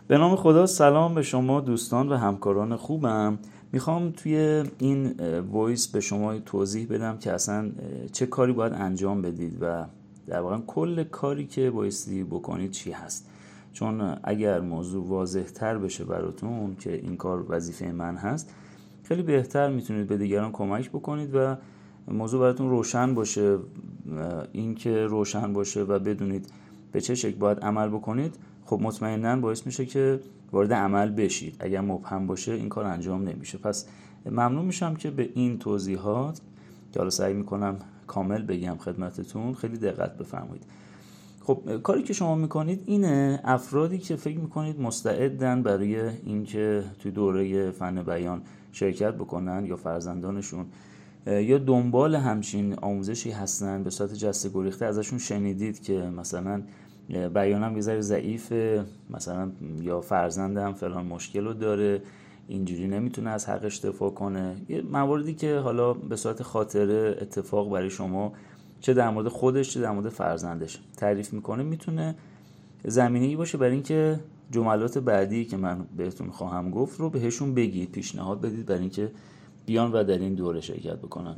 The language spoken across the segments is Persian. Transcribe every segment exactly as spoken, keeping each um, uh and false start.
به نام خدا. سلام به شما دوستان و همکاران خوبم. میخوام توی این وایس به شما توضیح بدم که اصلا چه کاری باید انجام بدید و در واقع کل کاری که بایستی بکنید چی هست. چون اگر موضوع واضح تر بشه براتون که این کار وظیفه من هست، خیلی بهتر میتونید به دیگران کمک بکنید و موضوع براتون روشن باشه. این که روشن باشه و بدونید به چه شکل باید عمل بکنید، خب مطمئناً باعث میشه که وارد عمل بشید. اگر مبهم باشه این کار انجام نمیشه. پس ممنون میشم که به این توضیحات که حالا سعی میکنم کامل بگم خدمتتون خیلی دقت بفرمایید. خب کاری که شما میکنید اینه، افرادی که فکر میکنید مستعدن برای اینکه توی دوره فن بیان شرکت بکنن یا فرزندانشون یا دنبال همچین آموزشی هستن، به صورت جسته گریخته ازشون شنیدید که مثلا بیانم یه ذره ضعیفه، مثلا یا فرزندم فلان مشکل رو داره، اینجوری نمیتونه از حقش دفاع کنه، یه مواردی که حالا به صورت خاطره اتفاق برای شما چه در مورد خودش چه در مورد فرزندش تعریف میکنه، میتونه زمینه‌ای باشه برای اینکه جملات بعدی که من بهتون خواهم گفت رو بهشون بگید، پیشنهاد بدید برای اینکه بیان و در این دوره شرکت بکنن.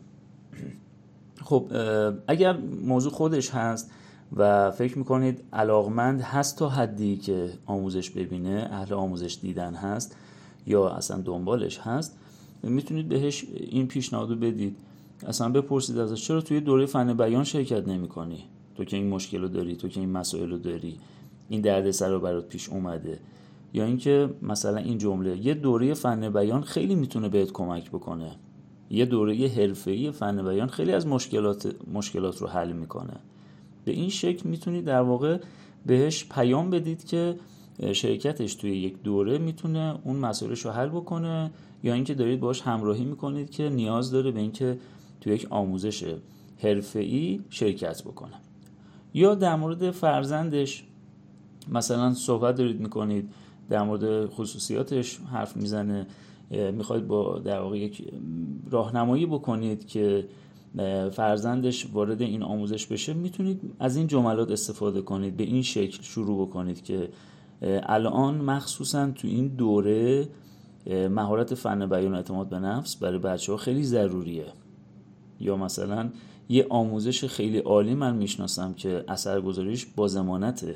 خب اگر موضوع خودش هست و فکر میکنید علاقمند هست تا حدی که آموزش ببینه، اهل آموزش دیدن هست یا اصلا دنبالش هست، میتونید بهش این پیشنهادو بدید. اصلا بپرسید ازش چرا توی دوره فن بیان شرکت نمی کنی؟ تو که این مشکل رو داری، تو که این مسائل رو داری، این دردسر رو برات پیش اومده. یا اینکه مثلا این جمله، یه دوره فن بیان خیلی میتونه بهت کمک بکنه، یه دوره حرفه‌ای فن بیان خیلی از مشکلات مشکلات رو حل میکنه. به این شکل میتونید در واقع بهش پیام بدید که شرکتش توی یک دوره میتونه اون مسائلش رو حل بکنه، یا اینکه دارید باهاش همراهی میکنید که نیاز داره به اینکه توی یک آموزش حرفه‌ای شرکت بکنه. یا در مورد فرزندش مثلا صحبت دارید میکنید، در مورد خصوصیاتش حرف میزنه، میخواید با در واقع یک راهنمایی بکنید که فرزندش وارد این آموزش بشه، میتونید از این جملات استفاده کنید. به این شکل شروع بکنید که الان مخصوصا تو این دوره مهارت فن بیان و اعتماد به نفس برای بچه‌ها خیلی ضروریه. یا مثلا یه آموزش خیلی عالی من میشناسم که اثرگذاریش با ضمانته.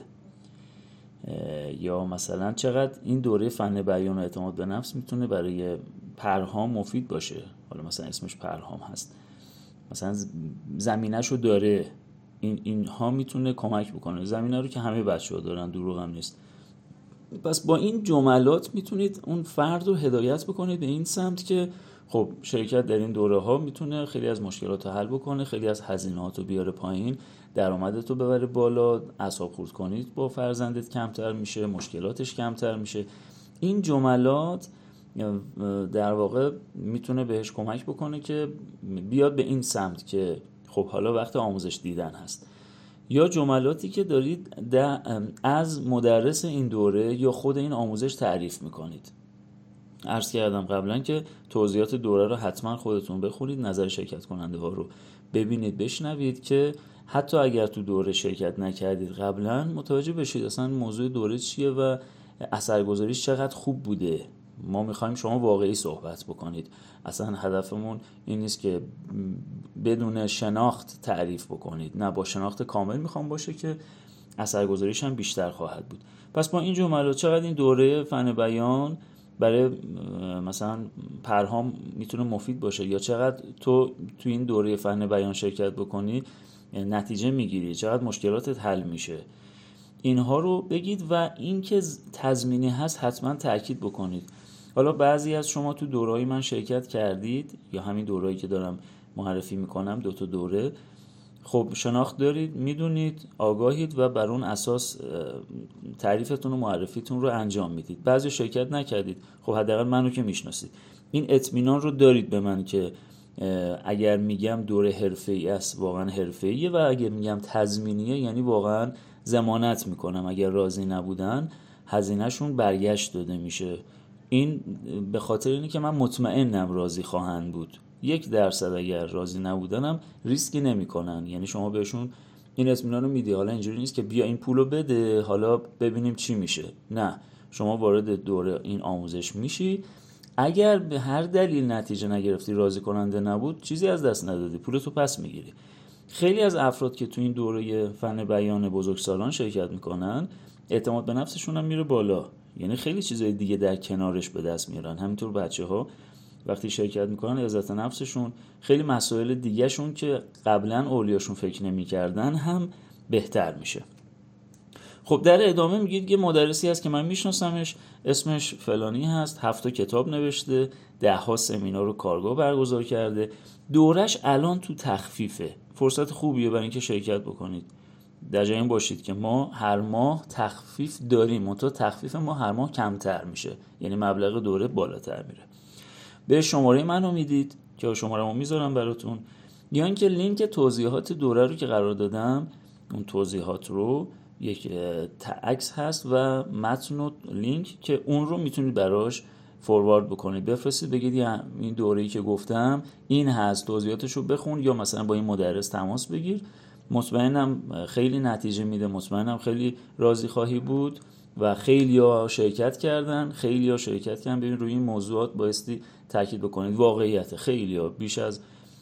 یا مثلا چقدر این دوره فن بیان و اعتماد به نفس میتونه برای پرهام مفید باشه. حالا مثلا اسمش پرهام هست، مثلا زمینه‌شو داره، این اینها میتونه کمک بکنه. زمینه رو که همه بچه‌ها دارن، دروغ هم نیست. پس با این جملات میتونید اون فرد رو هدایت بکنید به این سمت که خب شرکت در این دوره ها میتونه خیلی از مشکلات رو حل بکنه، خیلی از هزینه‌هات رو بیاره پایین، درآمدت رو ببره بالا، اعصاب خورد کنید با فرزندت کمتر میشه، مشکلاتش کمتر میشه. این جملات در واقع میتونه بهش کمک بکنه که بیاد به این سمت که خب حالا وقت آموزش دیدن هست. یا جملاتی که دارید از مدرس این دوره یا خود این آموزش تعریف میکنید. عرض کردم قبلا که توضیحات دوره رو حتما خودتون بخونید، نظر شرکت کننده ها رو ببینید، بشنوید که حتی اگر تو دوره شرکت نکردید قبلا متوجه بشید اصلا موضوع دوره چیه و اثرگذاریش چقدر خوب بوده. ما میخوایم شما واقعی صحبت بکنید، اصلا هدفمون این نیست که بدون شناخت تعریف بکنید، نه، با شناخت کامل میخوام باشه که اثرگذاریش هم بیشتر خواهد بود. پس با این جملات چقدر این دوره فن بیان برای مثلا پرهام میتونه مفید باشه، یا چقدر تو تو این دوره فن بیان شرکت بکنی نتیجه میگیری، چقدر مشکلاتت حل میشه، اینها رو بگید. و این که تضمینی هست حتما تاکید بکنید. حالا بعضی از شما تو دوره‌های من شرکت کردید یا همین دوره‌ای که دارم معرفی میکنم، دو تا دوره، خب شناخت دارید، میدونید، آگاهید و بر اون اساس تعریفتون و معرفیتون رو انجام میدید. بعضی شرکت نکردید، خب حداقل منو که میشناسید، این اطمینان رو دارید به من که اگر میگم دوره حرفه‌ای است واقعا حرفه‌ایه، و اگر میگم تضمینیه یعنی واقعا ضمانت میکنم اگر راضی نبودن هزینه‌شون برگشت داده میشه. این به خاطر اینه که من مطمئنم راضی خواهند بود. یک درصد اگر راضی نبودنم ریسکی نمی کنن. یعنی شما بهشون این اطمینان رو میدی، حالا اینجوری نیست که بیا این پولو بده حالا ببینیم چی میشه. نه، شما وارد دوره این آموزش میشی. اگر به هر دلیل نتیجه نگرفتی، راضی کننده نبود، چیزی از دست ندادی، پولتو پس میگیری. خیلی از افراد که تو این دوره فن بیان بزرگسالان شرکت میکنن، اعتماد به نفسشون هم میره بالا، یعنی خیلی چیزای دیگه در کنارش به دست میارن. همینطور بچه‌ها وقتی شرکت میکنن، عزت نفسشون، خیلی مسائل دیگه شون که قبلا اولیاشون فکر نمیکردن هم بهتر میشه. خب در ادامه میگید یه مدرسی هست که من میشناسمش، اسمش فلانی هست، هفت کتاب نوشته، ده ها سمینار و کارگاه برگزار کرده، دورش الان تو تخفیفه. فرصت خوبیه برای اینکه شرکت بکنید. در جای این باشید که ما هر ماه تخفیف داریم، منتها تخفیف ما هر ماه کمتر میشه، یعنی مبلغ دوره بالاتر میره. به شماره منو میدید که شماره‌مو میذارم براتون، یا اینکه لینک توضیحات دوره رو که قرار دادم، اون توضیحات رو یک عکس هست و متن و لینک که اون رو میتونید براش فوروارد بکنید، بفرستید، بگید این دوره‌ای که گفتم این هست، توضیحاتش رو بخون، یا مثلا با این مدرس تماس بگیر، مطمئنم خیلی نتیجه میده، مطمئنم خیلی راضی خواهی بود. و خیلی ها شرکت کردن، خیلی ها شرکت کردن. ببین روی این موضوعات بایستی تاکید بکنید، واقعیت خیلی ها، بیش از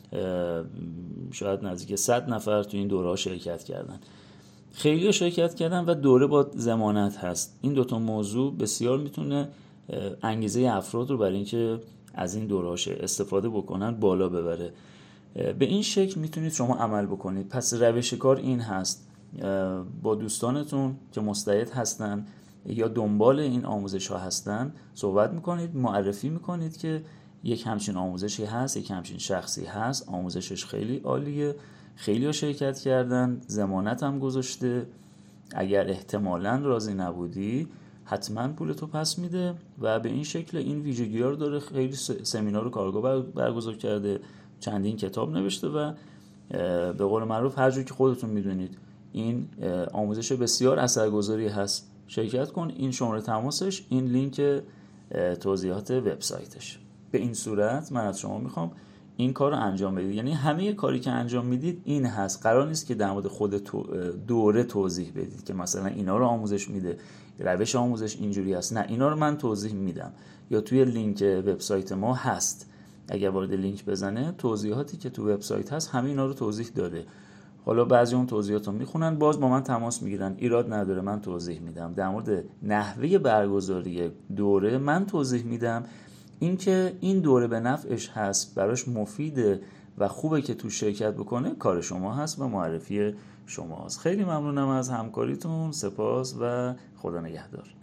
شاید نزدیک صد نفر تو این دوره ها شرکت کردن، خیلی ها شرکت کردن و دوره با ضمانت هست. این دوتا موضوع بسیار میتونه انگیزه افراد رو برای اینکه از این دوره ها استفاده بکنن بالا ببره. به این شکل میتونید شما عمل بکنید. پس روش کار این هست، با دوستانتون که مستعد هستن یا دنبال این آموزش ها هستن صحبت میکنید، معرفی میکنید که یک همچین آموزشی هست، یک همچین شخصی هست، آموزشش خیلی عالیه، خیلی ها شرکت کردن، ضمانت هم گذاشته، اگر احتمالاً راضی نبودی حتما پولتو پس میده. و به این شکل این ویژگی ها رو داره. خیلی سمینار و کارگاه برگزار کرده، چندین کتاب نوشته و به قول معروف هر جور که خودتون میدونید این آموزش بسیار اثرگذاری هست. شرکت کن. این شماره تماسش، این لینک توضیحات وبسایتش. به این صورت من از شما میخوام این کار رو انجام بدید. یعنی همه کاری که انجام میدید این هست. قرار نیست که در مورد خود دوره توضیح بدید که مثلا اینا رو آموزش میده، روش آموزش اینجوری هست. نه، اینا رو من توضیح میدم، یا توی لینک وبسایت ما هست. اگر وارد لینک بزنه، توضیحاتی که تو وبسایت هست همه اینا رو توضیح داده. حالا بعضی اون توضیحات رو میخونن، باز با من تماس میگیرن، ایراد نداره، من توضیح میدم. در مورد نحوه برگزاری دوره من توضیح میدم. اینکه این دوره به نفعش هست، براش مفیده و خوبه که تو شرکت بکنه، کار شما هست و معرفی شماست. خیلی ممنونم از همکاریتون. سپاس و خدا نگهدار.